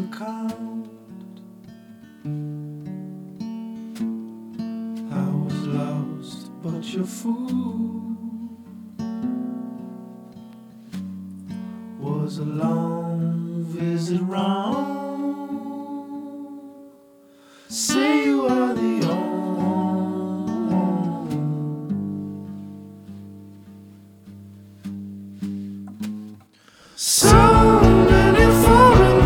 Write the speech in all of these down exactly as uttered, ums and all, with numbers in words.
account. I was lost, but your food was a long visit round. Say you are the only. So many foreign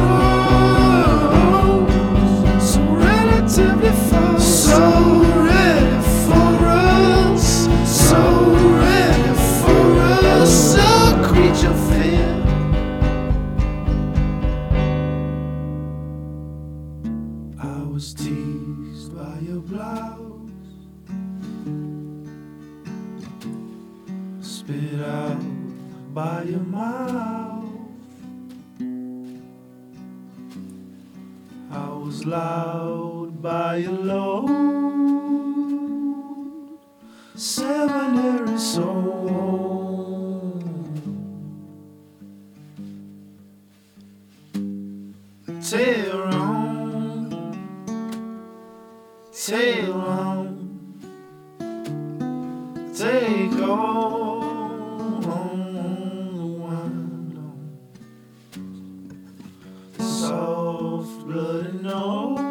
roads, so relatively far, so ready for us, so ready for us, a creature fear. I was teased by your blouse, spit out by your mouth. I was loud by your load, seminary soul. Tail on, tail on, take all on the wind on soft bloody nose.